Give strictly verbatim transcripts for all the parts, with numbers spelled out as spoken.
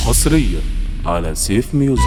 حصريا على سيف ميوزك.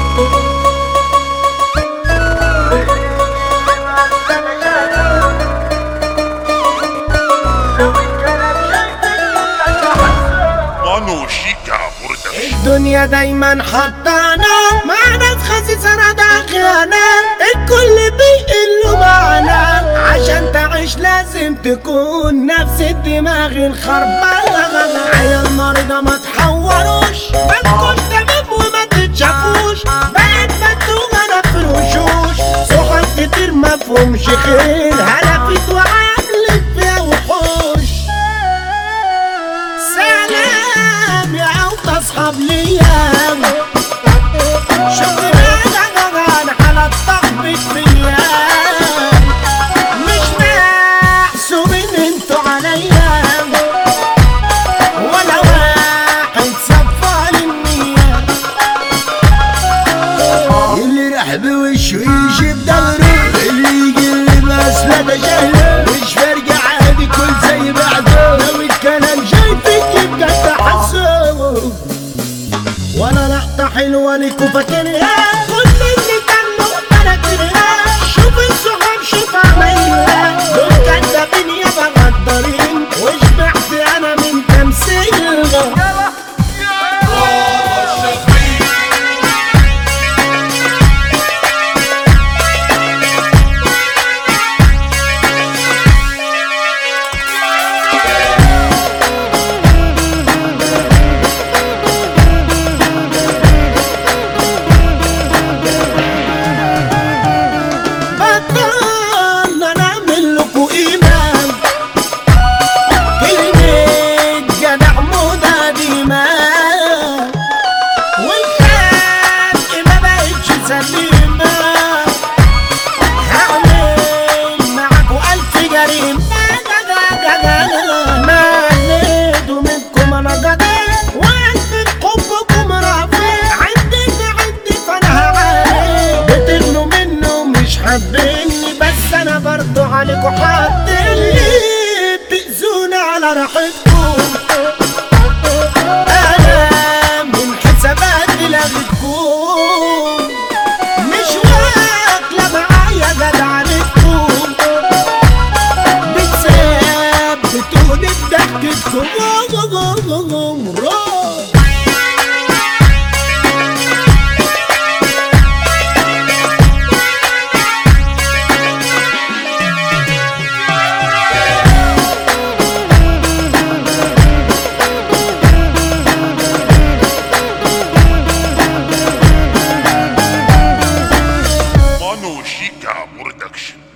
الدنيا دايما حطانا مع ناس خسيسة رضا خيانة، الكل بيقلوا معنا. عشان تعيش لازم تكون نفس الدماغ الخربانة. عيال مريضة ما تحوروش، بالكم تمام وما تتشافوش. بقت مدوغة في الوشوش، صحاب كتير مفهومش خير. هلفت وعقلت فيها وحوش. سلام يا أوطى أصحاب ليام، شكرا أنا على الطقبة فيا. مش محسوبين انتوا عليا، ولا واحد صفى للنية. اللي راح بوشه يجي بدوره، اللي يقلب أسود جهله. مش فارقة عادي كل زي بعضه، لو الكلام جاي فيك يبقى تحسه. ولا لقطة حلوة ليكوا فاكرها، كل اللي كان مقتنع كرها. شوف الصحاب شوف عمايلها، دول كدابين يابا غدارين. وشبعت أنا من تمثيلها. حبيني بس انا برضو عليكوا حاطيني، بتأذوني على راحتكم. انا من حساباتي لغيتكم، مش واكلة معايا جدعنتكم. بتثبتوني بضحكتكم.